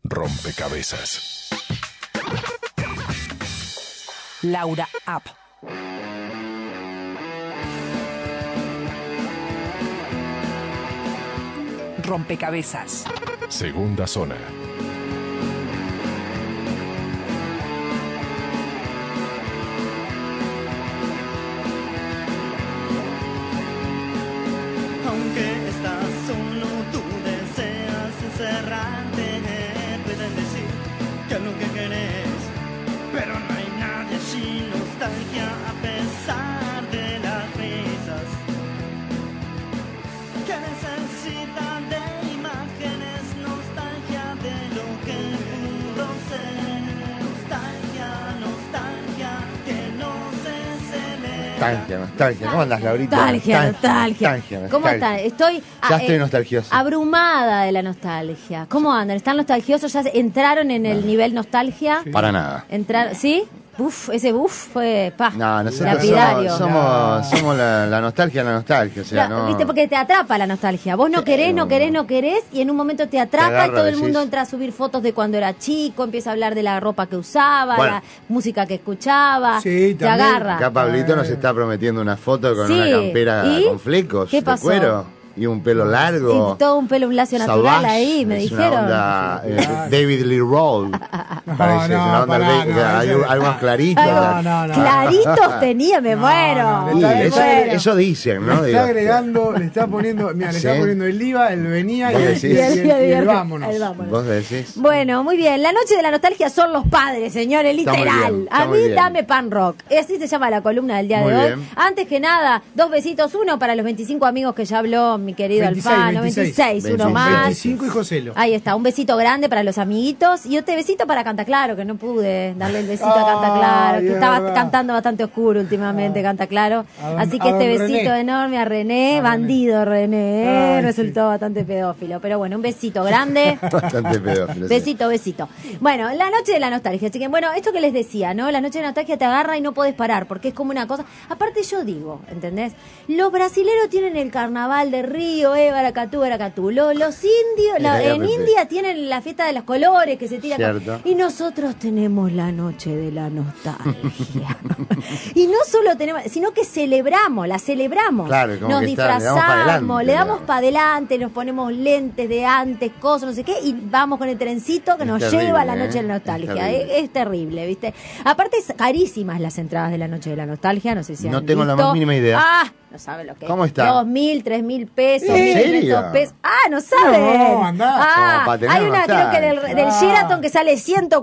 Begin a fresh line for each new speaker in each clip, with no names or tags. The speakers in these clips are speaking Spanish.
Rompecabezas.
Laura Up. Rompecabezas.
Segunda zona.
Aunque estás solo, tú deseas encerrarte. Puedes decir que es lo que querés, pero no hay nadie sin nostalgia a pesar de las risas que necesitan de imágenes, nostalgia de lo que pudo ser, nostalgia que no se celebra.
Nostalgia. ¿Cómo andas, Laurita?
Nostalgia. ¿Cómo están? Estoy
nostalgiosa.
abrumada de la nostalgia. ¿Cómo andan? ¿Están nostalgiosos? ¿Ya entraron en el nivel nostalgia?
Sí. Para nada.
¿Sí? Ese fue
nosotros
lapidario.
somos la nostalgia, o sea, no.
¿Viste? Porque te atrapa la nostalgia. Vos no querés, y en un momento te atrapa y todo el mundo entra a subir fotos de cuando era chico, empieza a hablar de la ropa que usaba, la música que escuchaba, te agarra.
Acá Pablito nos está prometiendo una foto con una campera con flecos de cuero. Y un pelo largo.
Y todo un pelo, un lacio natural ahí, me dijeron.
Una onda, David Lee Roth. Parece una onda algo más clarito.
Claritos tenía, me muero.
Eso dicen, ¿no?
Le está agregando, le está poniendo el IVA, el venía y el vámonos.
¿Vos decís?
Bueno, muy bien. La noche de la nostalgia son los padres, señores, literal. A mí dame pan rock. Así se llama la columna del día de hoy. Antes que nada, 2 besitos, uno para los 25 amigos que ya habló mi querido Alfano, 26, uno más.
25 y Joselo.
Ahí está, un besito grande para los amiguitos y otro besito para Canta Claro, que no pude darle el besito a Canta Claro, que estaba cantando bastante oscuro últimamente Canta Claro. Así que este besito enorme a René, bandido René, resultó bastante pedófilo. Pero bueno, un besito grande.
Bastante pedófilo.
Besito. Bueno, la noche de la nostalgia. Así que bueno, esto que les decía, ¿no? La noche de la nostalgia te agarra y no podés parar, porque es como una cosa. Aparte yo digo, ¿entendés? Los brasileros tienen el carnaval de Río, Baracatú. Los indios, en India tienen la fiesta de los colores que se tiran. Y nosotros tenemos la noche de la nostalgia. Y no solo tenemos, sino que la celebramos.
Claro, como
nos
que
disfrazamos, le damos para adelante, nos ponemos lentes de antes, cosas, no sé qué, y vamos con el trencito que nos lleva a la noche de la nostalgia. Es terrible, ¿viste? Aparte, es carísimas las entradas de la noche de la nostalgia, no sé si
no tengo la más mínima idea.
No sabe lo que es.
¿Cómo está?
2.000, 3.000 pesos.
¿En serio?
Pesos. No sabe.
No, andá.
Hay una, creo que del Sheraton que sale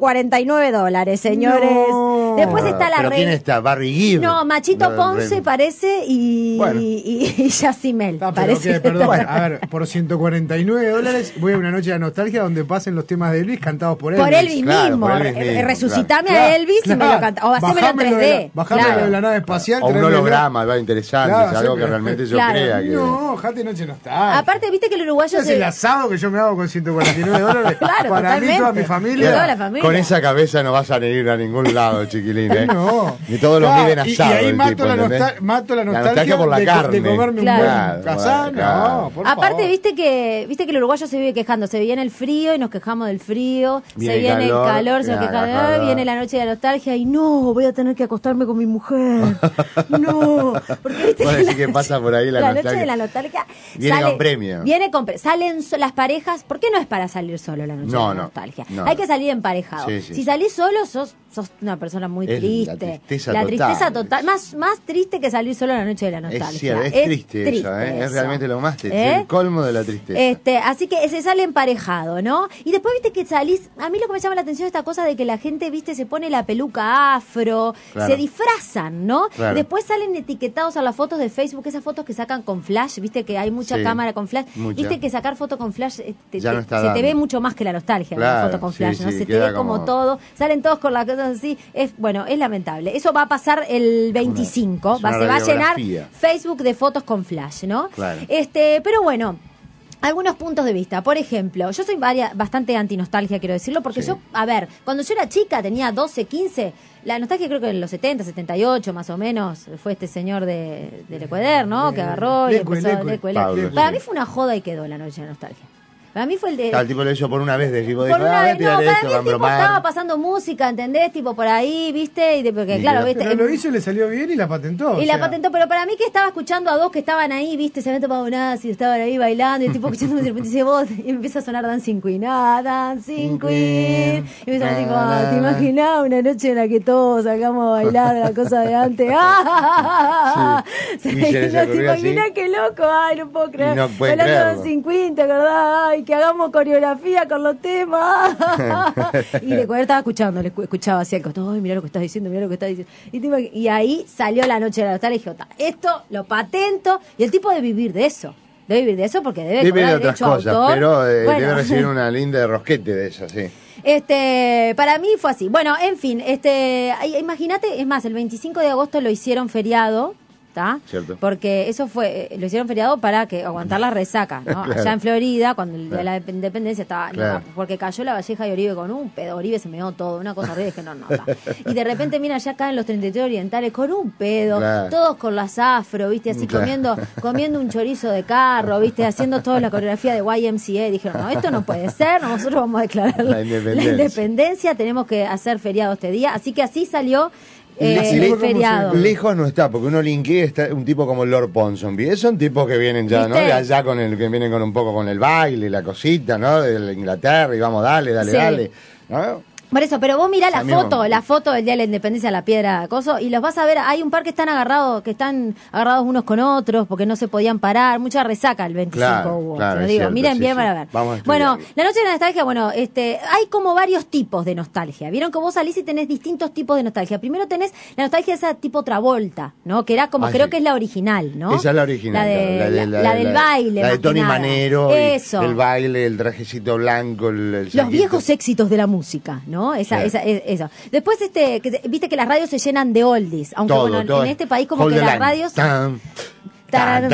$149, señores.
No.
Después está la
¿Pero quién está? ¿Barry Gibb?
No, Machito Ponce parece y Yacimel. Parece.
Perdón, a ver, por $149 voy a una noche de nostalgia donde pasen los temas de Elvis cantados por Elvis.
Por Elvis mismo. Resucitame a Elvis y me lo canta. O hacémelo en 3D.
Bajámelo de la nave espacial.
O un holograma, va interesante. Algo que realmente yo crea que...
No, jate noche no está.
Aparte, viste que el uruguayo
es el asado que yo me hago con $149.
Claro,
para
totalmente.
mí, toda mi familia.
Toda la familia.
Con esa cabeza no vas a ir a ningún lado, chiquilín, ¿eh?
No.
Ni todos los piden asado.
Y ahí mato la nostalgia
por la carne.
De comerme un buen casán. No, por
Aparte,
favor.
viste que el uruguayo se vive quejando. Se viene el frío y nos quejamos del frío. Se viene el calor, se queja. Viene la noche de la nostalgia y no, voy a tener que acostarme con mi mujer. No. Porque viste
que pasa por ahí la
noche de la nostalgia
viene con premio.
Salen las parejas. ¿Por qué no es para salir solo la noche de la nostalgia? Hay que salir emparejado. Si salís solo, sos una persona muy triste. La tristeza total. Más triste que salir solo la noche de la nostalgia.
Es triste eso, es realmente lo más triste. El colmo de la tristeza.
Así que se sale emparejado, ¿no? Y después viste que salís. A mí lo que me llama la atención es esta cosa de que la gente, viste, se pone la peluca afro, se disfrazan, ¿no? Después salen etiquetados a las fotos de Facebook, esas fotos que sacan con flash, viste que hay mucha cámara con flash. Viste que sacar foto con flash se te ve mucho más que la nostalgia, la foto con flash, ¿no? Se te ve como todo. Salen todos con las cosas así. Es lamentable. Eso va a pasar el 25. Se va a llenar Facebook de fotos con flash, ¿no? Pero bueno, algunos puntos de vista. Por ejemplo, yo soy bastante anti-nostalgia, quiero decirlo, porque yo, cuando yo era chica, tenía 12, 15, la nostalgia creo que en los 70, 78 más o menos, fue este señor del Ecuador, ¿no? Que agarró y empezó... Para mí fue una joda y quedó la noche de la nostalgia. Para mí fue el de...
Claro, el tipo lo hizo por una vez, de tipo,
por una vez, no, para mí el tipo estaba pasando música, ¿entendés? Tipo por ahí, ¿viste? Porque claro, ¿viste?
Pero lo hizo y le salió bien y la patentó.
Y la patentó, pero para mí que estaba escuchando a dos que estaban ahí, ¿viste? Se habían tomado unas y estaban ahí bailando, y el tipo escuchando y de repente dice vos, y empieza a sonar Dancing Queen, Dancing Queen. Y me dice, tipo, ¿te imaginás una noche en la que todos salgamos a bailar la cosa de antes? ¿Te imaginás qué loco? Ay, no puedo creer.
No puede
bailando Dancing Queen, ¿te acordás? Ay, que hagamos coreografía con los temas. Y él estaba escuchando, le escuchaba así al costado, ay, mirá lo que estás diciendo, mirá lo que estás diciendo. Y ahí salió la noche de la nostalgia y dijo, esto lo patento. Y el tipo debe vivir de eso. Debe vivir de eso porque debe
de otras cosas,
autor.
pero debe recibir una linda de rosquete de eso, sí.
Para mí fue así. Bueno, en fin, imagínate, es más, el 25 de agosto lo hicieron feriado.
Cierto.
Porque eso lo hicieron feriado para que aguantar la resaca, ¿no?
Claro.
Allá en Florida, cuando el día de la independencia estaba,
claro.
no, porque cayó la Valleja y Oribe con un pedo, Oribe se meó todo, una cosa horrible, que no. Y de repente, mira, ya acá en los 33 orientales con un pedo, claro. Todos con las afro, ¿viste? Así claro. comiendo un chorizo de carro, ¿viste? Haciendo toda la coreografía de YMCA. Dijeron, no, esto no puede ser, nosotros vamos a declarar la independencia, tenemos que hacer feriado este día. Así que así salió. Feriado.
Lejos no está, porque uno linkea está un tipo como Lord Ponsonby. Son tipos que vienen ya, ¿viste? ¿No? De allá que vienen con un poco con el baile, la cosita, ¿no? De Inglaterra, y vamos, dale, ¿no?
Por eso, pero vos mirá la foto del Día de la Independencia, la piedra, coso, y los vas a ver, hay un par que están agarrados unos con otros, porque no se podían parar, mucha resaca el 25 hubo,
claro,
te lo digo,
cierto,
miren
sí,
bien
sí.
para ver. Bueno, la noche de la nostalgia, hay como varios tipos de nostalgia, vieron que vos salís y tenés distintos tipos de nostalgia. Primero tenés la nostalgia esa tipo Travolta, ¿no? Que era como, creo que es la original, ¿no?
Esa es la original.
La del baile,
la de Tony Manero,
eso.
El baile, el trajecito blanco,
los viejos éxitos de la música, ¿no? Eso. Después, viste que las radios se llenan de oldies, aunque todo. En este país como que las radios... Igual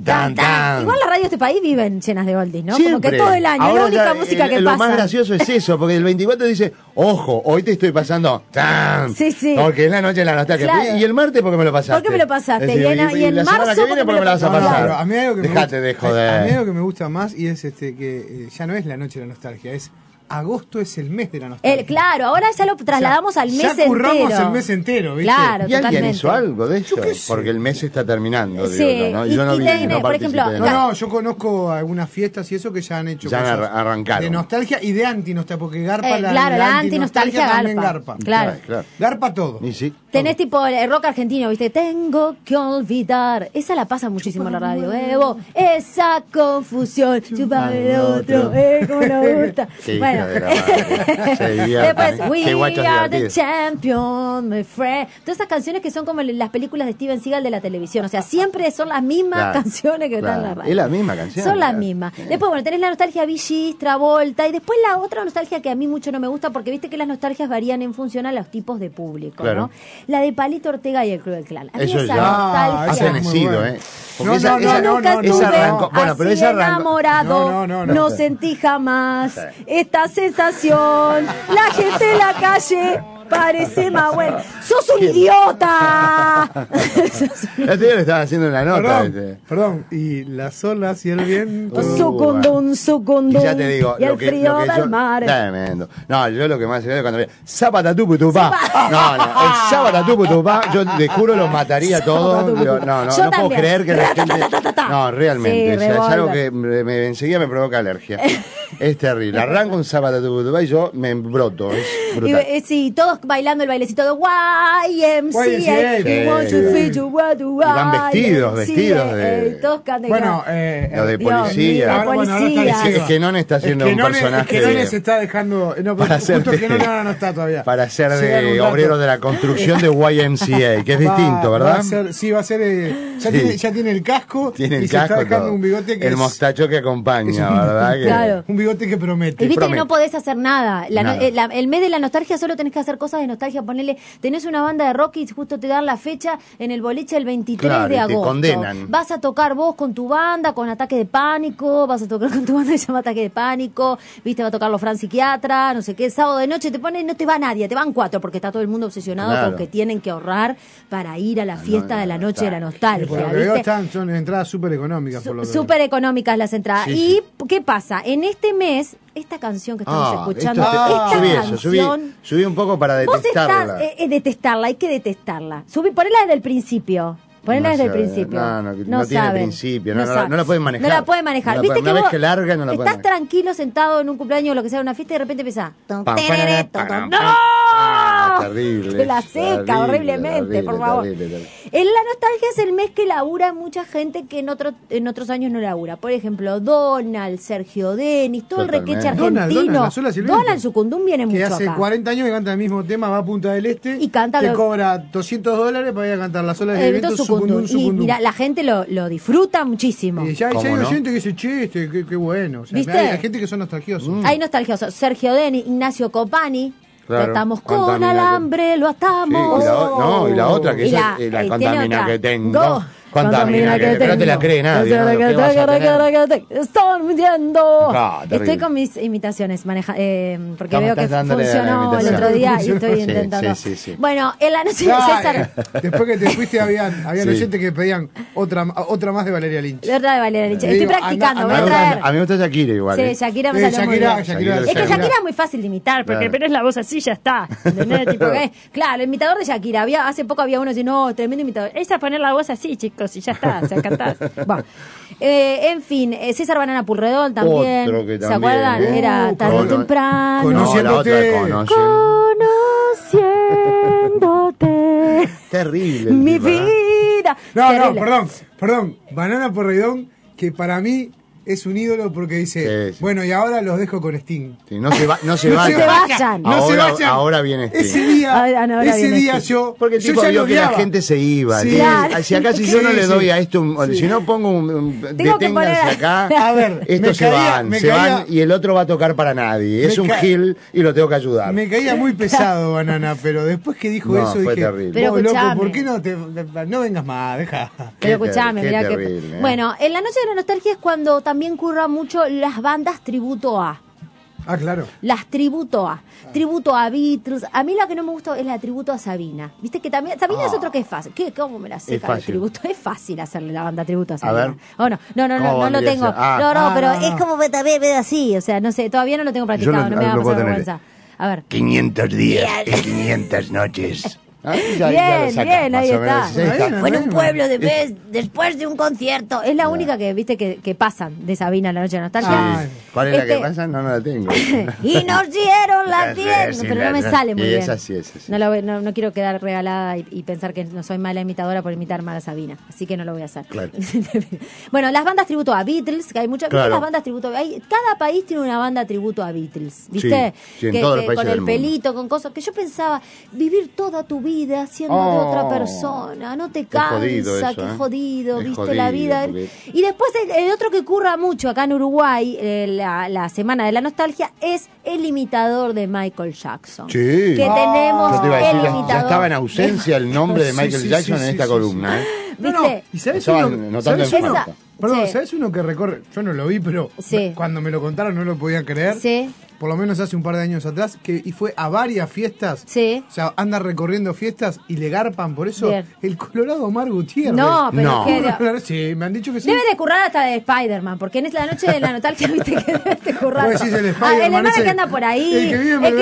las radios de este país viven llenas de oldies, ¿no?
Siempre.
Como que todo el año, ahora la única música que
lo
pasa.
Lo más gracioso es eso, porque el 24 dice, ojo, hoy te estoy pasando,
sí.
Porque es la noche de la nostalgia. Claro. Y el martes, ¿por qué me lo pasaste?
¿Por qué me lo pasaste?
Y en
la
semana que viene, ¿por qué me lo vas a pasar?
Claro, a mí hay algo que
Dejate de joder.
A mí hay algo que me gusta más y es que ya no es la noche de la nostalgia, es... Agosto es el mes de la nostalgia.
Claro, ahora ya lo trasladamos al mes entero.
Ya curramos el mes entero, ¿viste?
Claro,
¿Y alguien hizo algo de eso? Porque el mes está terminando,
sí.
Digo, ¿no? Yo no vi, no
por ejemplo,
yo conozco algunas fiestas y eso que ya han hecho cosas
arrancaron.
De nostalgia y de anti-nostalgia, porque garpa
la anti-nostalgia
garpa.
Claro.
Garpa todo.
Y sí.
Tenés tipo el rock argentino, ¿viste? Tengo que olvidar. Esa la pasa muchísimo en la radio. Esa confusión. Chupame el otro. Cómo nos gusta. Bueno. Después, We Are the Champion, my friend. Todas esas canciones que son como las películas de Steven Seagal de la televisión. O sea, siempre son las mismas canciones que están en la radio.
Es la misma canción.
Son las mismas. Después, tenés la nostalgia Bee Gees, Travolta. Y después la otra nostalgia que a mí mucho no me gusta, porque viste que las nostalgias varían en función a los tipos de público, ¿no? La de Palito Ortega y el Club del Clan. A mí
eso
esa
ya
nostalgia.
ha fenecido,
Porque esa enamorado, no sentí jamás esta sensación. La gente en la calle parece más bueno. ¡Sos un idiota!
La tía le estaba haciendo una nota.
Perdón. Y las olas y el viento.
Sucundún.
Y ya te digo,
y el frío del mar.
Tremendo. No, yo lo que más se ve cuando veía Zapatatuputupá. El Zapatatuputupá, yo te juro los mataría todos. No puedo creer que la gente. No, realmente. Es algo que enseguida me provoca alergia. Es terrible. Arranco un Zapatatuputupá y yo me embroto. Es brutal.
Sí, todos bailando el bailecito de YMCA.
Y van vestidos de...
todos cantan.
Bueno, lo de policía. Es que no está haciendo un personaje.
Que no se está dejando...
para hacer
que no está todavía.
Para ser de obrero de la construcción de YMCA, que es distinto, ¿verdad?
Va a ser... Ya tiene el casco.
Tiene el
y
casco.
Se está dejando un bigote que
el mostacho que acompaña, ¿verdad?
Claro.
Un bigote que promete.
Y viste que no podés hacer nada. El mes de la nostalgia solo tenés que hacer cosas cosas de nostalgia, ponele, tenés una banda de rock y justo te dan la fecha en el boliche el 23 de agosto.
Te condenan.
Vas a tocar vos con tu banda, con Ataque de Pánico, vas a tocar con tu banda que se llama Ataque de Pánico, viste, va a tocar los Fran Psiquiatra, no sé qué, sábado de noche te ponen, no te va nadie, te van 4 porque está todo el mundo obsesionado con que tienen que ahorrar para ir a la fiesta de la noche de la nostalgia.
Por lo que veo son entradas súper económicas.
Súper económicas las entradas.
Sí,
¿Y qué pasa? En este mes, esta canción que estamos escuchando, esta canción...
Subí un poco para detestarla.
Vos estás, detestarla, hay que detestarla. Ponela desde el principio. Ponela desde el principio.
No tiene principio, no la pueden manejar.
No la pueden manejar. ¿Viste
una vez que larga, no la pueden
estás tranquilo sentado en un cumpleaños o lo que sea, en una fiesta y de repente empieza... ¡No!
Terrible.
Te la seca horriblemente, por favor. En la nostalgia es el mes que labura mucha gente que en otros años no labura. Por ejemplo, Donald, Sergio Denis, todo el requeche argentino. Donald Sucundún viene mucho acá.
Que hace 40 años que canta el mismo tema, va a Punta del Este
y canta
te cobra $200 para ir a cantar las olas de viento Sucundún.
Y mira, la gente lo disfruta muchísimo.
Y ya hay gente que dice, che, qué bueno. O sea,
¿viste?
Hay gente que son nostalgiosos.
Hay nostalgiosos. Sergio Denis, Ignacio Copani.
Claro,
lo atamos con alambre, lo atamos.
Sí, y la otra que es la contamina que tengo. Contamina que tengo. No te la cree nadie.
Están mintiendo.
Terrible.
Estoy con mis imitaciones porque veo que funcionó el otro día y estoy intentando.
Sí.
Bueno, en la noche de César.
Después que te fuiste habían oyentes que pedían otra más de Valeria Lynch.
Verdad de Valeria Lynch. Estoy practicando, voy a traer.
A mí me gusta Shakira igual.
Sí, Shakira me salió muy bien. Es que Shakira es muy fácil de imitar, porque pero es la voz así, ya está. Claro, el imitador de Shakira. Hace poco había uno que decía, no, tremendo imitador. Es a poner la voz así, chicos, y ya está, o sea, cantás. Bueno, en fin, César Banana Purredol también.
Otro que también.
¿Se acuerdan? Era tarde o temprano.
Conociéndote.
Conociéndote.
Terrible.
Mi vida.
No, perdón. Banana Purredol, que para mí es un ídolo porque dice, bueno, y ahora los dejo con Sting.
Sí, no se vayan.
No se vayan.
Ahora viene Sting.
Ese día yo...
Porque el tipo vio que la gente se iba.
Sí.
Claro.
Si acá si yo no le doy a esto, si no pongo deténganse acá,
a ver,
estos se van y el otro va a tocar para nadie. Es un gil y lo tengo que ayudar.
Me caía muy pesado Banana, pero después que dijo eso
fue
dije,
terrible.
Pero
loco, ¿por qué no vengas más? Deja.
Pero escuchame, mirá que...
terrible,
Bueno, en la noche de la nostalgia es cuando también curra mucho las bandas tributo a.
Ah, claro.
Las tributo a. Tributo a Beatles. A mí la que no me gustó es la tributo a Sabina. Viste que también... Sabina es otro que es fácil. ¿Cómo me la seca de tributo? Es fácil hacerle la banda tributo a Sabina.
A ver.
Oh, no lo tengo. Pero es como también así. O sea, no sé, todavía no lo tengo practicado. No me va a pasar vergüenza. A ver.
500 días y 500 noches.
Bien, ahí está. Fue en un pueblo
Este
después de un concierto. Es la única que viste que pasan de Sabina la noche de nostalgia.
¿Cuál es la que pasa? No la tengo.
Y nos dieron la tienda, pero no me sale muy bien.
Es así.
No quiero quedar regalada y pensar que no soy mala imitadora por imitar mal a Sabina, así que no lo voy a hacer.
Claro.
Bueno, las bandas tributo a Beatles, que hay muchas
claro.
bandas tributo. Cada país tiene una banda tributo a Beatles, ¿viste?
Sí, en todos los países
con el
del mundo.
Pelito, con cosas que yo pensaba, vivir toda tu vida siendo de otra persona, no te cansa, qué jodido, viste la vida.
Porque...
Y después el otro que curra mucho acá en Uruguay, la semana de la nostalgia, es el imitador de Michael Jackson.
Sí.
Que tenemos
yo te iba a decir,
el imitador.
ya estaba en ausencia el nombre de Michael Jackson en esta columna.
¿Viste?
¿Y sabes ¿sabes uno que recorre? Yo no lo vi, pero cuando me lo contaron no lo podía creer.
Sí.
Por lo menos hace un par de años atrás, y fue a varias fiestas.
Sí.
O sea, anda recorriendo fiestas y le garpan por eso.
Bien.
El Colorado Omar Gutiérrez.
No, pero
sí, me han dicho que sí.
Debe de currar hasta de Spider-Man, porque en la noche de la nostalgia viste que debe de currar.
Vos decís el Spider-Man
el que anda por ahí.
El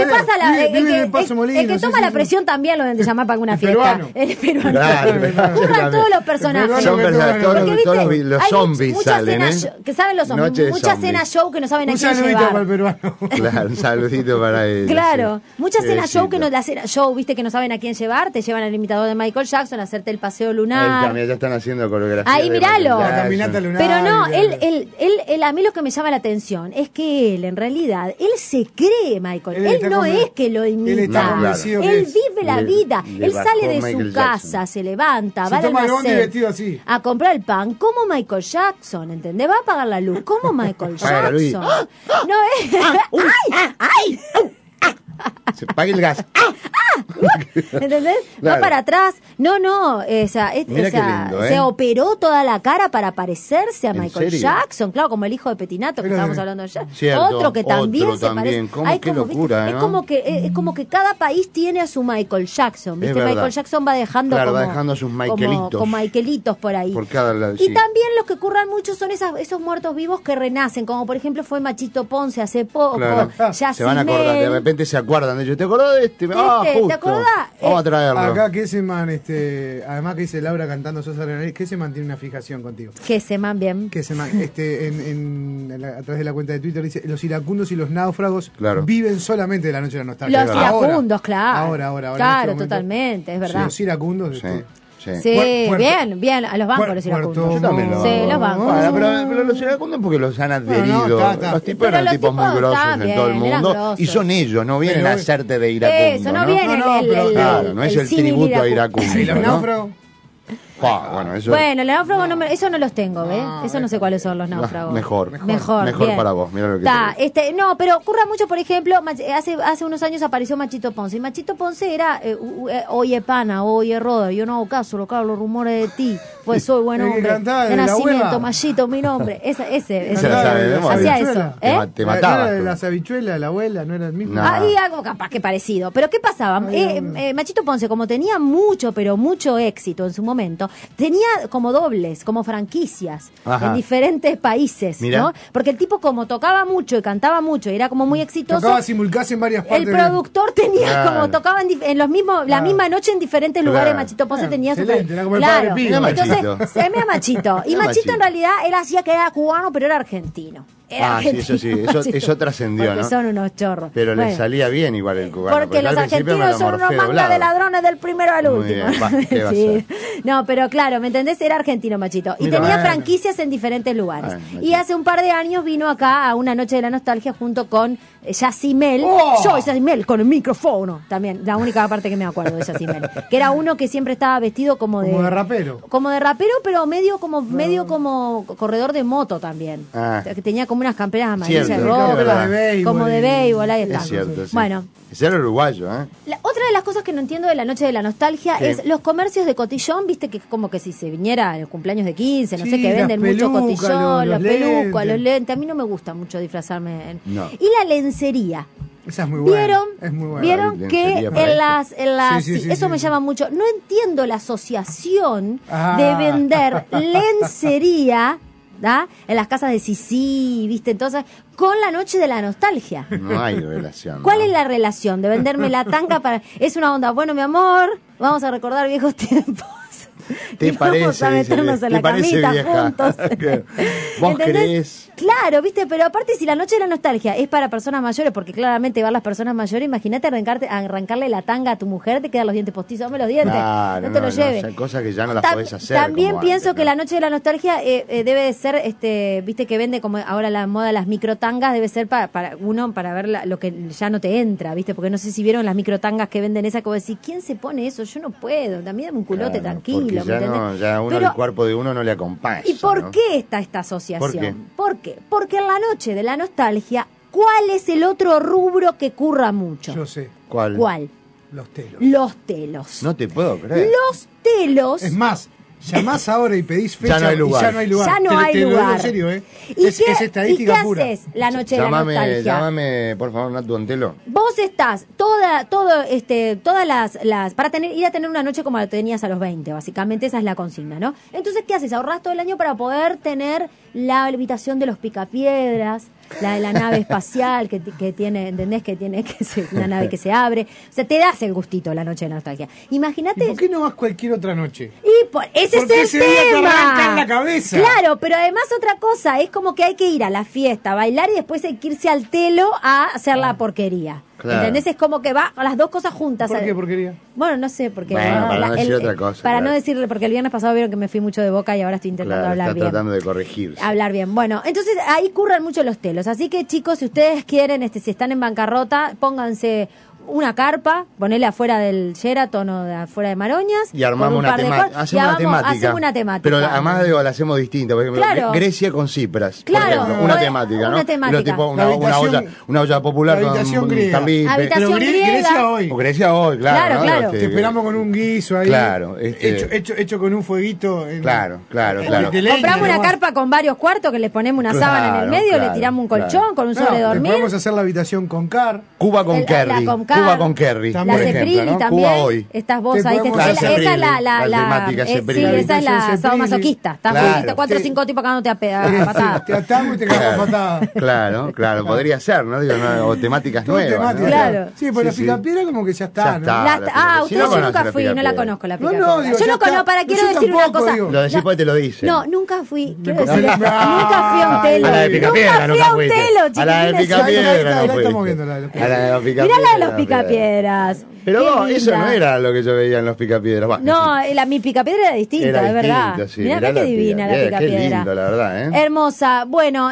que
toma la presión también lo deben de llamar para alguna fiesta. El peruano. Curran todos los personajes.
Todos los zombies salen,
que saben los zombies. Muchas cenas show que no saben a quién llevar.
Un saludito para el peruano.
Claro, un saludito para ellos.
Claro, muchas cenas show que la cena show, viste que no saben a quién llevar, te llevan al imitador de Michael Jackson a hacerte el paseo lunar.
Ahí ya están haciendo coreografía.
Ahí míralo.
Lunar,
pero no, él a mí lo que me llama la atención es que él en realidad, él se cree Michael. Él no es que lo imita. Él vive la vida. Él sale de su casa, se levanta, va al almacén a comprar el pan como Michael Jackson, ¿entendés? Va a apagar la luz como Michael Jackson. No es. ¡Ay!
Se pague el gas.
¿Entendés?
Claro.
Va para atrás. No, se operó toda la cara para parecerse a Michael Jackson, claro, como el hijo de Petinato que estábamos hablando ya.
Cierto,
otro que también se parece.
Qué locura,
¿no? Es como que cada país tiene a su Michael Jackson, ¿viste? Michael Jackson va dejando
va dejando sus Michaelitos.
Con Michaelitos por ahí.
Por cada lado,
y también los que ocurran mucho son esos muertos vivos que renacen, como por ejemplo fue Machito Ponce hace poco.
Claro. Se van a acordar, de repente se acuerdan de ellos. ¿Te acordás de este? Justo.
¿Te acordás?
Vamos a traerlo.
Acá Kesseman, además que dice Laura cantando Sosa Renal, Kesseman tiene una fijación contigo.
Kesseman, bien.
Kesseman, a través de la cuenta de Twitter dice, los iracundos y los náufragos viven solamente de la noche de la nostalgia.
Los iracundos, claro.
Ahora.
Claro,
en este
totalmente, es verdad.
Los iracundos,
Sí, bien, a los bancos los iracundos.
Yo también
los bancos.
Pero los iracundos porque los han adherido. Los tipos eran tipos muy grosos en todo el mundo. Y son ellos, no vienen a hacerte de iracundo.
Eso, no viene
no es el tributo a iracundo.
¿Y los náufragos?
Los náufragos eso no los tengo, ¿ves? Eso no sé cuáles son los náufragos.
Mejor para vos, mira lo que
no, pero ocurre mucho, por ejemplo, hace unos años apareció Machito Ponce, y Machito Ponce era oye pana, oye Roda, yo no hago caso, los rumores de ti, pues soy buen hombre, de nacimiento, Machito, mi nombre, ese hacía eso.
Te mataba.
¿No era las habichuelas, la abuela, no era el mismo?
Ahí algo capaz que parecido, pero ¿qué pasaba? Machito Ponce, como tenía mucho éxito en su momento, tenía como dobles, como franquicias en diferentes países, ¿no? Porque el tipo como tocaba mucho y cantaba mucho y era como muy exitoso.
Tocaba simulcás en varias partes.
El productor tenía como tocaba en los mismos la misma noche en diferentes lugares. Machito Ponce tenía su entonces se me Machito y Machito en realidad él hacía que era cubano pero era argentino.
Eso trascendió,
porque
¿no?
Son unos chorros.
Pero le salía bien igual el cubano.
Porque los argentinos son unos mangas de ladrones del primero al último. No, pero claro, ¿me entendés? Era argentino Machito. Y tenía franquicias en diferentes lugares. Y hace un par de años vino acá a una noche de la nostalgia junto con Yacimel. Yo, Yacimel, con el micrófono. También, la única parte que me acuerdo de Yacimel. Que era uno que siempre estaba vestido como de
rapero.
Como de rapero, pero medio como corredor de moto también. Que tenía como unas camperas amarillas rojas, como de béisbol, ahí está. Bueno,
ese era uruguayo,
otra de las cosas que no entiendo de la noche de la nostalgia es los comercios de cotillón, viste que es como que si se viniera el cumpleaños de 15, no sé, que venden mucho cotillón, los pelucas, los lentes. A mí no me gusta mucho disfrazarme. Y la lencería.
Esa es muy buena.
¿Vieron que eso me llama mucho? No entiendo la asociación de vender lencería en las casas de Sisi, ¿viste? Entonces, con la noche de la nostalgia.
No hay relación.
¿Cuál es la relación de venderme la tanga para...? Es una onda, bueno, mi amor, vamos a recordar viejos tiempos.
¿Te parece?
Vamos a meternos en la camita juntos.
¿Vos querés?
Claro, ¿viste? Pero aparte, si la noche de la nostalgia es para personas mayores, porque claramente van las personas mayores, imagínate arrancarle la tanga a tu mujer, te quedan los dientes postizos, dame los dientes, no te los lleves.
Hay cosas que ya no las podés hacer.
También pienso que la noche de la nostalgia debe de ser, viste que vende como ahora la moda las microtangas, debe ser para ver lo que ya no te entra, ¿viste? Porque no sé si vieron las microtangas que venden esas, como decir, ¿quién se pone eso? Yo no puedo, también dame un culote tranquilo.
Ya el cuerpo de uno no le acompaña.
¿Y por qué está esta asociación? ¿Por qué? Porque en la noche de la nostalgia, ¿cuál es el otro rubro que curra mucho?
Yo sé.
¿Cuál?
Los telos.
Los telos.
No te puedo creer.
Los telos.
Es más, llamás ahora y pedís fecha
ya no hay lugar.
Y ya no hay lugar.
Ya no hay lugar.
Lo digo en serio, es
¿Y
estadística
qué
pura.
haces la noche de la nostalgia?
Llámame, por favor, Natu Antelo.
Vos estás todas las para ir a tener una noche como la tenías a los 20, básicamente esa es la consigna, ¿no? Entonces, ¿qué haces? Ahorrás todo el año para poder tener la habitación de los picapiedras, la de la nave espacial que tiene, ¿entendés? Que es una nave que se abre. O sea, te das el gustito la noche de la nostalgia. Imagínate.
¿Y por qué no vas cualquier otra noche?
Ese
porque
es el
ese día te
tema.
arrancan la cabeza.
Claro, pero además otra cosa, es como que hay que ir a la fiesta, a bailar y después hay que irse al telo a hacer la porquería. Claro. ¿Entendés? Es como que va las dos cosas juntas.
¿Por qué porquería?
Bueno, no sé, porque...
para no decir otra cosa.
Para no decirle, porque el viernes pasado vieron que me fui mucho de boca y ahora estoy intentando hablar bien.
Tratando de corregirse.
Hablar bien. Bueno, entonces ahí curran mucho los telos. Así que, chicos, si ustedes quieren, si están en bancarrota, pónganse una carpa, ponele afuera del Sheraton o de afuera de Maroñas.
Y armamos una temática.
Hacemos una temática.
Pero además la hacemos distinta. Por ejemplo,
claro.
Grecia con Cipras.
Claro.
Por ejemplo, una temática, ¿no?
Una temática.
Tipo una olla popular con
habitación griega.
Grecia hoy.
O Grecia hoy, claro.
Claro.
Te esperamos con un guiso ahí.
Claro.
Hecho con un fueguito.
Claro.
Compramos una carpa con varios cuartos que le ponemos una sábana en el medio, le tiramos un colchón con un sobre dormir.
Podemos hacer la habitación con car.
Cuba con Kerry.
Cuba
con Kerry.
La Cepril, ¿no? También. Cuba hoy. Estás vos ahí. Esa es la sí, esa es la sadomasoquista. Estás 4 o 5 tipos cagándote a patada.
Te atamos y te cagamos a patada.
Claro. Podría ser, ¿no? Digo, o temáticas nuevas.
Claro.
Sí, pues la Picapiedra como que ya está, ¿no?
Ustedes yo nunca fui, no la conozco la Picapiedra. Yo no conozco, quiero decir una cosa.
Lo decís porque te lo dicen.
No, nunca fui. Quiero decir, nunca fui a un telo.
A la de Picapiedra
nunca fui a un telo, chiquitines.
A la de Picapiedra no
estamos viendo la de los
Picapiedras. Mirá la de los Picapiedras.
Pero eso no era lo que yo veía en los Picapiedras.
No, mi Picapiedra era distinta, es verdad. Mirá qué divina la Picapiedra.
Qué lindo, la verdad,
Hermosa. Bueno,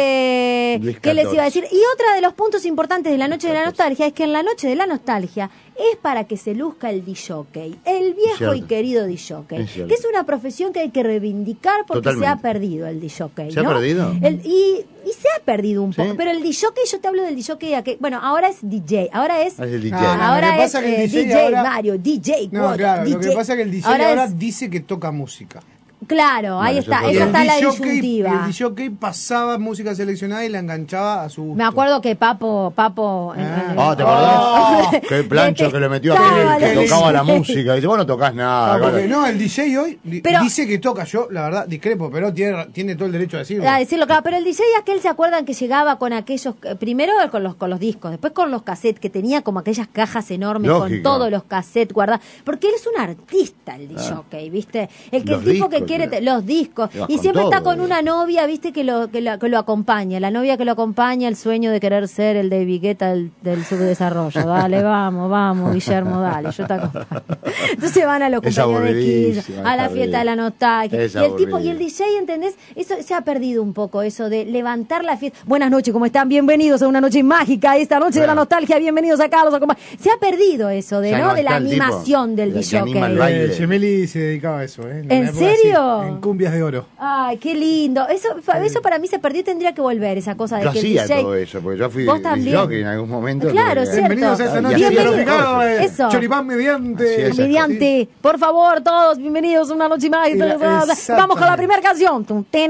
¿qué les iba a decir? Y otro de los puntos importantes de la Noche de la Nostalgia es que en la Noche de la Nostalgia es para que se luzca el disjockey, el viejo y querido disjockey, que es una profesión que hay que reivindicar porque se ha perdido el disjockey.
¿Se ha perdido?
Y se ha perdido un poco, pero el disjockey, yo te hablo del disjockey, bueno, ahora es DJ, ahora es
el DJ.
Ahora es DJ ahora, Mario, DJ.
No, claro, lo que pasa es que el DJ ahora dice que toca música.
Claro, ahí está, esa está la disyuntiva.
El DJ pasaba música seleccionada y la enganchaba a su gusto.
Me acuerdo que Papo
¿te acordás? Qué plancho que le metió a aquel que tocaba la música. Y dice, vos no tocás nada.
No, el DJ hoy dice que toca. Yo, la verdad, discrepo, pero tiene todo el derecho a decirlo.
Claro, pero el DJ aquel, ¿se acuerdan que llegaba con aquellos, primero con los discos, después con los cassettes, que tenía como aquellas cajas enormes con todos los cassettes guardados? Porque él es un artista, el DJ, ¿viste? El tipo que quiere los discos y siempre está con una novia, viste, que lo acompaña, la novia que lo acompaña, el sueño de querer ser el David Guetta del subdesarrollo. Dale, vamos, Guillermo, dale, yo te acompaño. Entonces van a los cumpleaños de Kiss, a la fiesta de la nostalgia, y el DJ, ¿entendés? Eso se ha perdido un poco, eso de levantar la fiesta. Buenas noches, ¿cómo están? Bienvenidos a una noche mágica, esta noche de la nostalgia, bienvenidos acá, los acompaño. Se ha perdido eso de la animación del DJ.
Gemelli se dedicaba a eso,
¿En serio?
En Cumbias de Oro.
Ay, qué lindo. Eso para mí se perdió y tendría que volver, esa cosa de
yo
que
hacía
el DJ...
todo eso, porque yo fui
DJ
en algún momento.
Claro, cierto.
Bienvenidos a esta noche.
Bienvenidos. Eso.
Choripán mediante.
Mediante. Por favor, todos, bienvenidos a una noche más. Vamos con la primera canción.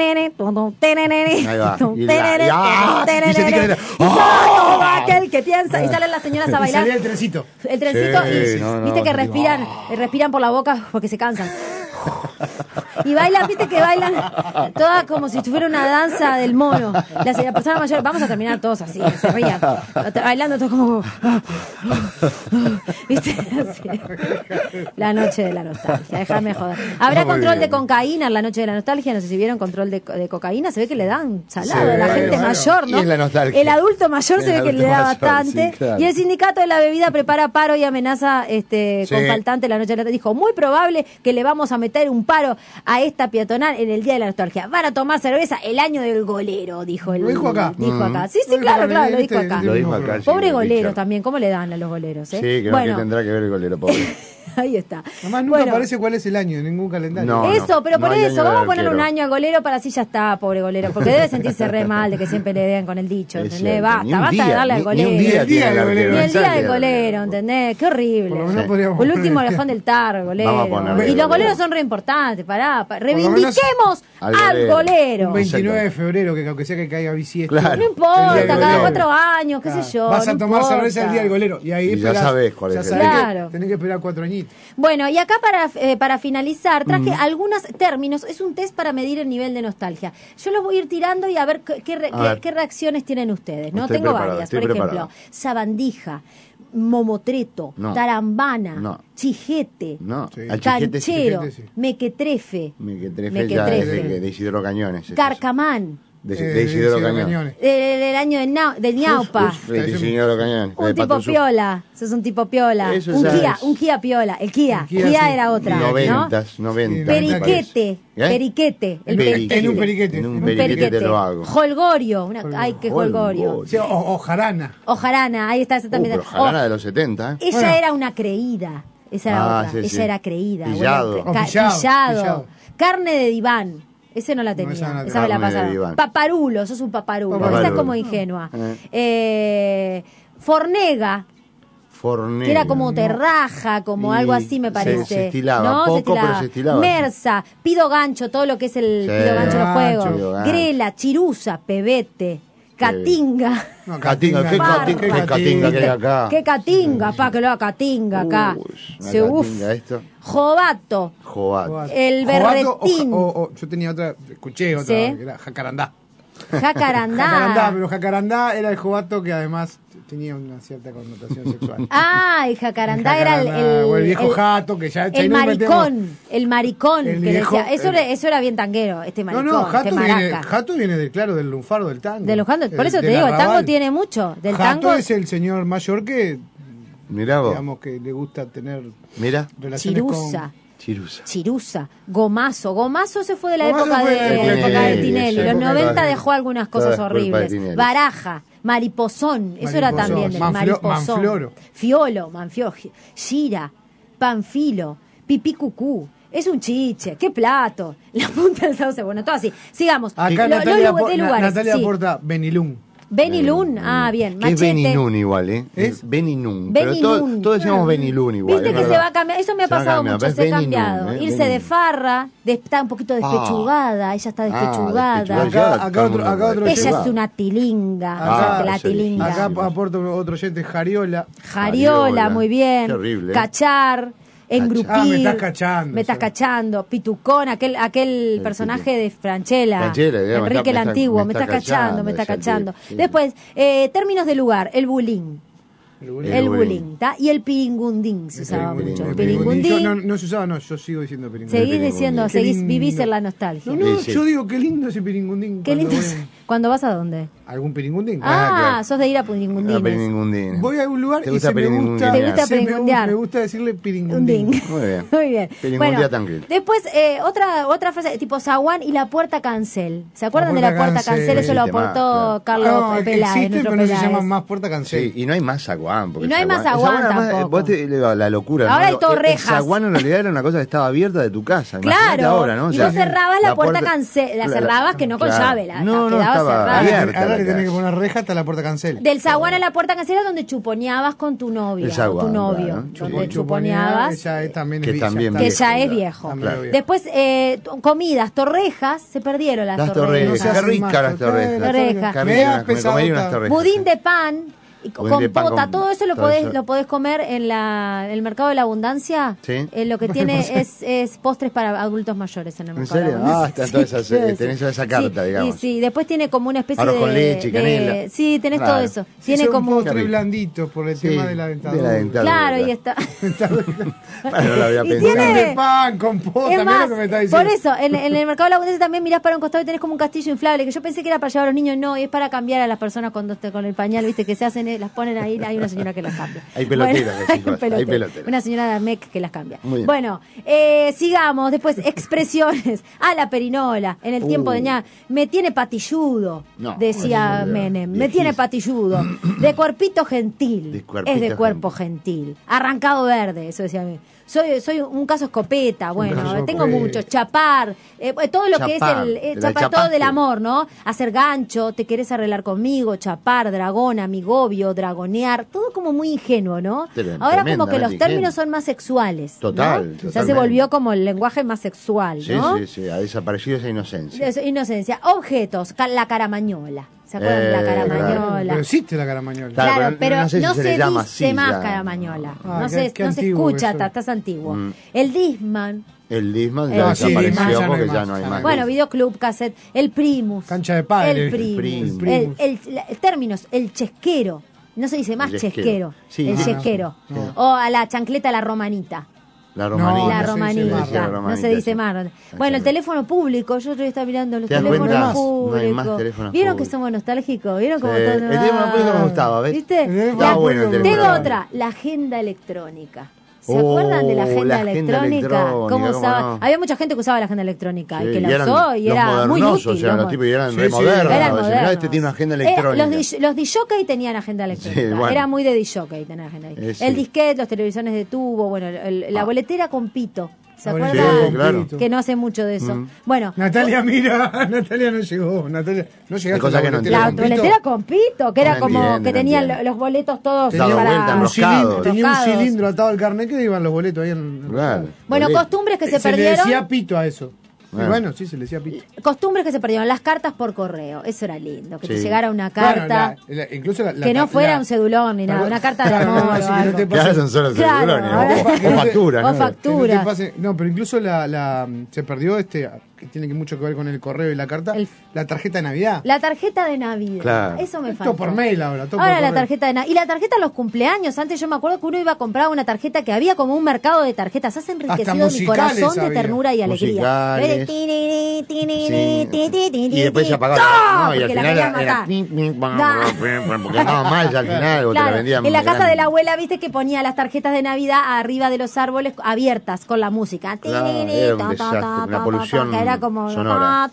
Todo aquel que piensa. Y salen las señoras a bailar.
Y salía el trencito.
El trencito. Viste que respiran por la boca porque se cansan. Y bailan, viste que bailan todas como si estuviera una danza del mono. La persona mayor, vamos a terminar todos así, se rían, bailando todo como viste, así. La noche de la nostalgia, déjame joder. Habrá control de cocaína en la noche de la nostalgia, no sé si vieron control de cocaína, se ve que le dan salado a la gente mayor, ¿no?
Y es la nostalgia.
El adulto mayor se ve que le da bastante, y el sindicato de la bebida prepara paro y amenaza con faltante la noche de la nostalgia. Dijo, muy probable que le vamos a meter un paro a esta peatonal en el día de la nostalgia. Van a tomar cerveza el año del golero, dijo él.
¿Lo dijo acá?
Dijo acá. Sí, claro, lo dijo acá.
Lo dijo acá.
Pobre golero también, ¿cómo le dan a los goleros?
Sí, que tendrá que ver el golero, pobre.
Ahí está.
Además nunca aparece cuál es el año en ningún calendario.
Pero por eso, vamos a ponerle un año al golero para así ya está, pobre golero, porque debe sentirse re mal de que siempre le den con el dicho, ¿entendés? Basta de darle al golero.
Ni el día
del golero, ¿entendés? Qué horrible. O el último alejón del tar, golero. Y los goleros son re importantes, reivindiquemos al golero.
Un 29 de febrero, que aunque sea que caiga bisiesto.
No importa, cada 4 años, qué sé yo.
Vas a tomar cerveza el día del golero. Y ahí
ya sabes cuál es.
Tenés que esperar 4 añitos.
Bueno, y acá para finalizar traje algunos términos, es un test para medir el nivel de nostalgia. Yo los voy a ir tirando y a ver qué reacciones tienen ustedes, ¿no? Tengo varias, por ejemplo, sabandija, momotreto, tarambana, chijete, canchero, mequetrefe
ya de Isidro Cañones.
carcamán,
De Isidoro Cañones.
Del año del Ñaupa.
De Isidoro Cañones.
Un tipo piola. Sos un tipo piola. Un Kia piola. El Kia era otra.
90.
Periquete. Periquete.
En un periquete.
En un periquete te lo hago.
Holgorio. Ay, qué holgorio.
O jarana.
O jarana. Ahí está. Esa también.
Pero jarana de los 70.
Ella era una creída. Esa era otra. Ella era creída.
Pillado.
Carne de diván. Ese no la tenía, esa me la pasaba. Paparulo, sos un paparulo. Esa es como ingenua. Fornega. Que era como terraja, como algo así me parece.
Se estilaba,
¿no?
poco, pero se estilaba.
Mersa, pido gancho, todo lo que es el pido gancho de los juegos. Grela, chirusa, pebete. Catinga.
Catinga, ¿qué catinga que hay acá?
¿Qué catinga? Que lo haga catinga acá.
Esto.
Jovato. El berretín.
Yo tenía otra, escuché otra, que era jacarandá.
Jacarandá,
pero jacarandá era el jovato que además tenía una cierta connotación sexual.
El jacarandá era
el viejo jato que ya
el maricón que viejo, decía, eso era bien tanguero, este maricón.
No, jato viene del lunfardo del tango.
De los jandos, por eso te digo, el tango tiene mucho. Del
jato
tango
es el señor mayor que
mirá vos.
Digamos que le gusta tener
relaciones Chirusa, Gomazo se fue de la época de Tinelli. Los 90 dejó algunas cosas horribles. Baraja, Mariposón, eso era también del Mariposón. Manfiolo, Gira, Panfilo, Pipí Cucú. Es un chiche, qué plato. La punta del sauce, bueno, todo así. Sigamos.
Acá Natalia aporta Benilún.
Benilún, bien.
Machete. Es Benilún igual, Es Benilún. Pero todos decíamos Benilún igual.
Viste que se va a cambiar. Eso me ha pasado mucho, se ha cambiado. Irse de farra, está un poquito despechugada. Ella está despechugada.
Acá otro
ella es una tilinga. La tilinga.
Acá aporta otro oyente,
Jariola, muy bien.
Qué horrible.
Cachar. Engrupir,
me estás
cachando, Pitucón, aquel personaje de Franchella, Enrique el Antiguo, me está cachando. Sí. Después, términos de lugar, el bullying. El bullying, ¿tá? Y el piringundín se usaba mucho. El piringundín.
No se usaba, yo sigo diciendo piringundín.
Vivís en la nostalgia.
Yo digo, qué lindo ese piringundín.
Qué lindo. ¿Cuando vas a dónde?
¿Algún piringundín?
Claro. Sos de ir a piringundines.
Voy a algún lugar
y
me gusta decirle piringundín.
Muy bien.
Piringundía tranquilo.
Después, otra frase, tipo zaguán y la puerta cancel. ¿Se acuerdan de la puerta cancel? Eso lo aportó Carlos Peláez.
Existe, pero no se llama más puerta cancel.
Y no hay más zaguán.
Y no hay más zaguán tampoco.
La locura.
Ahora hay todo rejas.
El zaguán en realidad era una cosa que estaba abierta de tu casa.
Claro.
Ahora, ¿no?
Y vos cerrabas la puerta cancel. La cerrabas que no con llave.
No, estaba abierta.
Ahora que tenés que poner reja hasta la puerta cancel.
Del zaguán a la puerta cancel es donde chuponeabas con tu novia.
El zaguán,
tu novio. Donde chuponeabas. Que ya es viejo. Después, comidas, torrejas. Se perdieron las torrejas.
Qué ricas las torrejas. Me comería unas torrejas.
Budín de pan. Y compota, todo eso lo podés comer en el mercado de la abundancia.
¿Sí?
Lo que tiene es postres para adultos mayores en el mercado de la abundancia.
Tenés toda esa carta, digamos.
Sí, después tiene como una especie
arroz con leche, canela.
Sí, tenés todo eso. Tiene como
un postre blandito por el tema de la dentadura.
Claro, ahí está.
No lo había pensado.
De pan, compota, mira lo que me está diciendo.
Por eso, en el mercado de la abundancia también mirás para un costado y tenés como un castillo inflable, que yo pensé que era para llevar a los niños, no, y es para cambiar a las personas cuando con el pañal, viste, que se hacen, las ponen ahí, hay una señora que las cambia.
Hay peloteras, hay peloteras.
Una señora de Armec que las cambia. Bueno, sigamos, después, expresiones. La perinola, en el tiempo de ña, me tiene patilludo, decía Menem, me tiene patilludo, de cuerpito gentil, es de cuerpo gentil, arrancado verde, eso decía Menem. Soy un caso escopeta, bueno, tengo mucho, chapar, todo lo que es chapar todo del amor, ¿no? Hacer gancho, te querés arreglar conmigo, chapar, dragón, amigobio, dragonear, todo como muy ingenuo, ¿no? Ahora como que los términos son más sexuales.
Total.
Ya se volvió como el lenguaje más sexual, ¿no?
Sí, ha desaparecido esa inocencia.
Inocencia. Objetos, la caramañola. ¿Se acuerdan de la caramañola?
Pero existe la caramañola.
Claro, pero no se
dice
más caramañola. No se escucha, estás antiguo. El Discman.
El Discman ya desapareció porque ya no hay más.
Bueno, videoclub, cassette, el Primus.
Cancha de pádel.
El Primus. El términos, el chesquero. No se dice más chesquero. El chesquero. O a la chancleta, la romanita.
La romanita.
La romanita. No se dice más. Bueno, el teléfono público. Yo otro día estaba mirando los teléfonos públicos.
No hay más teléfonos
¿Vieron
públicos?
que somos nostálgicos? ¿Vieron cómo todo?
El teléfono público me gustaba, ¿ves?
¿Viste?
Estaba bueno el teléfono.
Tengo otra. La agenda electrónica. ¿Se acuerdan de la agenda electrónica? ¿Cómo usaba? No? Había mucha gente que usaba la agenda electrónica y que la usó y era muy útil.
O sea, los tipos eran re modernos. Este tiene una agenda electrónica.
Los DJ tenían agenda electrónica. Bueno. Era muy de DJ tener agenda electrónica. El disquete, los televisores de tubo, bueno, la boletera con pito. ¿Se acuerdan?
Sí, claro.
Que no hace mucho de eso. Bueno.
Natalia, mira, Natalia no llegó. Natalia, no llegaste a
la boletera con pito, que era como que tenían los boletos todos
tenía un cilindro atado al carnet que iban los boletos ahí en
claro.
Bueno, costumbres que se perdieron.
Se le decía pito a eso. Bueno, sí, se le decía pito.
Costumbres que se perdieron, las cartas por correo, eso era lindo, que te llegara una carta,
incluso
que no fuera un cedulón ni nada, una carta de amor.
Que ahora son solo cedulones, o facturas.
O factura.
No, pero incluso se perdió que tiene mucho que ver con el correo y la carta, la tarjeta de Navidad.
La tarjeta de Navidad,
claro.
Eso me falta.
Todo por mail ahora.
Ahora la tarjeta de Navidad. Y la tarjeta de los cumpleaños, antes yo me acuerdo que uno iba a comprar una tarjeta que había como un mercado de tarjetas, has enriquecido mi corazón de ternura y alegría.
Sí. Y después se apagaba. No, y al final era porque andaba mal ya al final, o te la vendían.
En la casa de la abuela, viste que ponía las tarjetas de Navidad arriba de los árboles abiertas con la música.
Era un desastre, una polución
era como
sonora.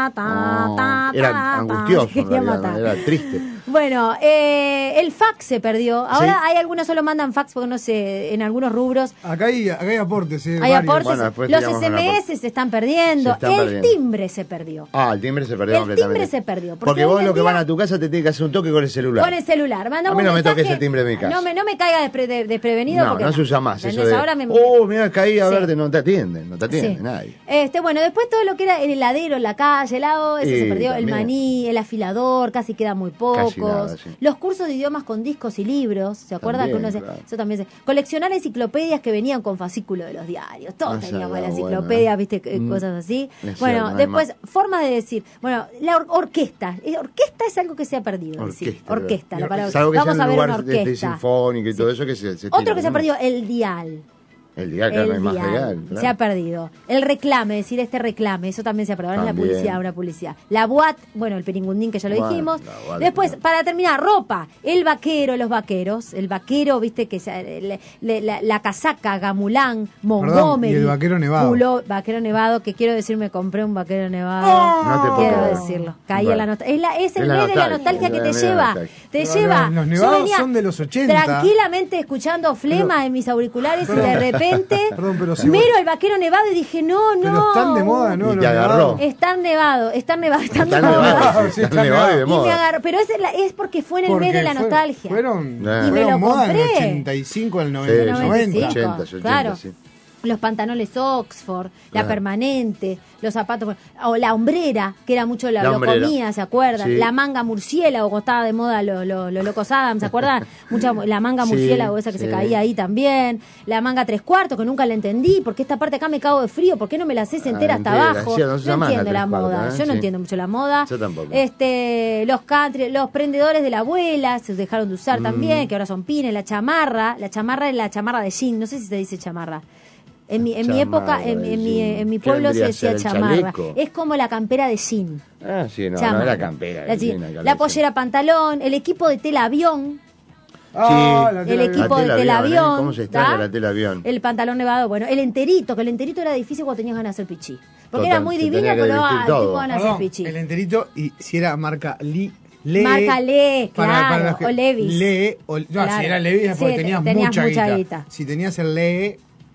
Era angustioso, era triste.
Bueno, el fax se perdió. Ahora hay algunos solo mandan fax porque no sé, en algunos rubros.
Acá hay aportes,
hay aportes. Bueno, los SMS se están perdiendo. El timbre se perdió.
El timbre se perdió completamente.
El timbre se perdió.
Porque vos lo que van a tu casa te tiene que hacer un toque con el celular.
Con el celular.
A mí no me toques el timbre de mi casa.
No me caiga desprevenido.
No se usa más. Eso de,
ahora
mira, caí a verte, no te atiende nadie.
Bueno, después todo lo que era el heladero en la calle, eso se perdió. El maní, el afilador, casi queda muy pocos. Nada, sí. Los cursos de idiomas con discos y libros, ¿se acuerdan?
También,
que uno
claro.
Eso también coleccionar enciclopedias que venían con fascículo de los diarios. Todos teníamos la enciclopedia, viste, cosas así. Bueno, cierto, después, formas de decir, la orquesta. Orquesta es algo que se ha perdido. Orquesta, la palabra. Vamos a ver una orquesta.
Sinfónico y todo eso que se
Otro que se ha perdido, el dial.
El dial, claro, no hay más dial.
Se ha perdido. El reclame, decir reclame, eso también se ha perdido. Ahora es una publicidad. La boat, el peringundín que ya lo dijimos. Después, para terminar, ropa. El vaquero, los vaqueros. El vaquero, viste, que la casaca, gamulán, Montgomery.
Y el vaquero nevado.
Vaquero nevado, que quiero decir, me compré un vaquero nevado.
No te puedo
quiero decirlo. Caí en la nostalgia. Es el mes de la nostalgia que te lleva. Te lleva.
Los nevados son de los 80.
Tranquilamente escuchando Flema en mis auriculares y de repente miro el vaquero nevado y dije, no.
Pero están de moda, ¿no?
Y te agarró.
Están nevado y de moda. Pero es porque fue en el mes de la nostalgia.
Fueron
moda
en el 85 al 90.
80,
claro.
Sí.
Los pantalones Oxford, la permanente, los zapatos, o la hombrera, que era mucho lo comía, ¿se acuerdan? Sí. La manga murciélago, cuando estaba de moda los locos Adams, ¿se acuerdan? La manga murciélago, esa que se caía ahí también. La manga 3/4, que nunca la entendí, porque esta parte acá me cago de frío, ¿por qué no me la haces entera hasta abajo? No entiendo la moda, yo no entiendo mucho la moda.
Yo tampoco.
Los country, los prendedores de la abuela se dejaron de usar también, que ahora son pines. La chamarra es la chamarra de jean, no sé si se dice chamarra. En mi época, en mi pueblo se decía chamarra. Es como la campera de jean.
Sí, no era campera.
La pollera pantalón, el equipo de tela avión. El equipo de tela avión.
¿Cómo se extraña la tela avión?
El pantalón nevado, el enterito, que el enterito era difícil cuando tenías ganas de hacer pichí. Porque era muy divino, pero tipo ganas de hacer pichí.
El enterito, y si era marca
marca Lee, claro, o Levi's.
Si era Levi's, porque tenías mucha guita. Si tenías el Lee,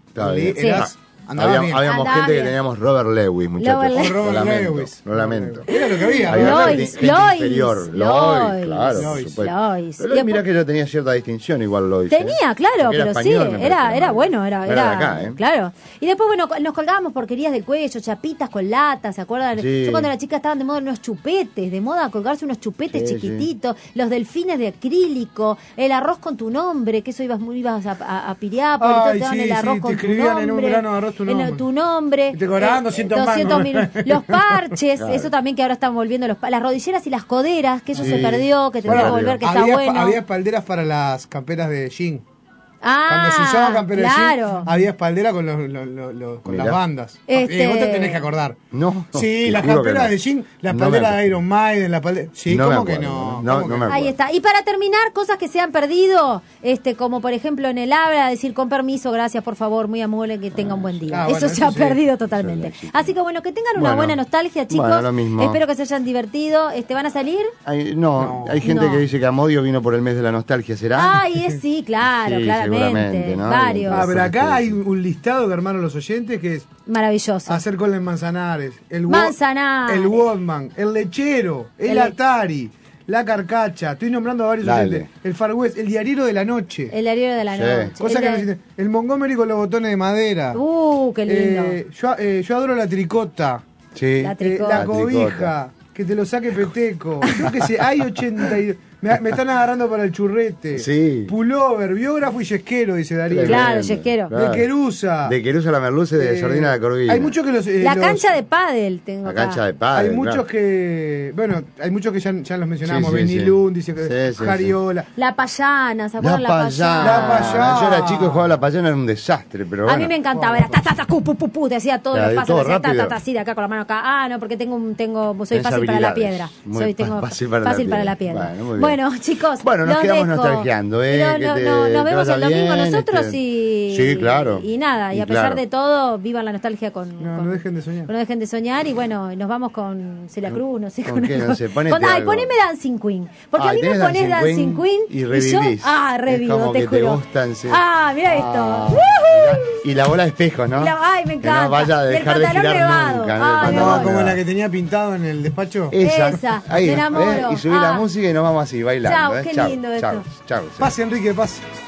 habíamos gente que teníamos Robert Lewis, muchachos. Lo lamento.
Era lo que había.
Lois,
claro, por supuesto. Pero mirá que ya tenía cierta distinción igual Lois.
Tenía, claro, pero sí, era bueno, era
de acá,
claro. Y después, nos colgábamos porquerías del cuello, chapitas con latas, ¿se acuerdan?
Sí.
Yo cuando era chica estaban de moda unos chupetes, colgarse unos chupetes chiquititos, los delfines de acrílico, el arroz con tu nombre, que eso ibas a Piriápolis, te daban el arroz con tu nombre. Tu nombre.
Y te cobraban 200
minutos. Los parches, eso también que ahora están volviendo, las rodilleras y las coderas, que eso se perdió, que tendría que volver, que está bueno.
Había espalderas para las camperas de jean. Cuando se usaba campera de
claro.
jean, había espaldera con con las bandas. Vos te tenés que acordar.
No.
Sí, las camperas de jean, la espaldera de Iron Maiden, la espaldera... Sí, ¿cómo que no?
No me acuerdo.
Ahí está. Y para terminar, cosas que se han perdido, como por ejemplo en el habla, decir con permiso, gracias, por favor, muy amable, que tenga un buen día. Eso se ha perdido totalmente. Así que bueno, que tengan una buena nostalgia, chicos.
Bueno, lo mismo.
Espero que se hayan divertido. ¿Van a salir?
Hay gente que dice que Amodio vino por el mes de la nostalgia, ¿será?
Sí, claro, claramente.
¿no?
Varios.
Pero acá hay un listado que armaron los oyentes que es
maravilloso.
hacer cola en Manzanares, el
Manzanares,
el Walkman, el lechero, el Atari, la carcacha. Estoy nombrando a varios oyentes. El Far West, el diariero de la noche.
El diario de la noche.
Cosa que no existe. El Montgomery con los botones de madera.
Qué lindo.
Yo adoro la tricota.
Sí.
La
cobija. Que te lo saque Peteco. Yo qué sé, hay 82. Me están agarrando para el churrete.
Sí.
Pullover, biógrafo y yesquero, dice Darío.
Claro, yesquero.
De Querusa.
De Querusa la Merluce, de Sardina la Corvina.
Hay muchos que
la cancha de pádel tengo
La
acá.
cancha de pádel.
Hay muchos que... Bueno, hay muchos que ya los mencionamos.
Sí,
Benny Lund, dice Jariola.
La Payana, ¿se acuerdan?
La Payana. Yo era chico y jugaba la Payana, era un desastre, pero bueno.
A mí me encantaba, era te hacía todos los pasos, hacía así de acá con la mano acá. No, porque soy fácil para la piedra. Tengo fácil para la piedra. Bueno, chicos,
nos quedamos nostalgiando,
nos vemos el domingo nosotros
sí, claro.
Y nada, y a pesar de todo, vivan la nostalgia
no dejen de soñar.
No dejen de soñar y bueno, nos vamos con Celia Cruz, no sé.
¿Con qué? No sé, poneme
Dancing Queen. Porque a mí me pones Dancing Queen
y revivís.
Revivo, te juro. Mira esto.
Y la bola de espejos, ¿no?
Me encanta.
Que no vaya a dejar de girar nunca.
Como la que tenía pintado en el despacho.
Esa, me enamoro.
Y subí la música y nos vamos así, bailando.
Chau, qué lindo esto.
Chau.
Pase, Enrique, pase.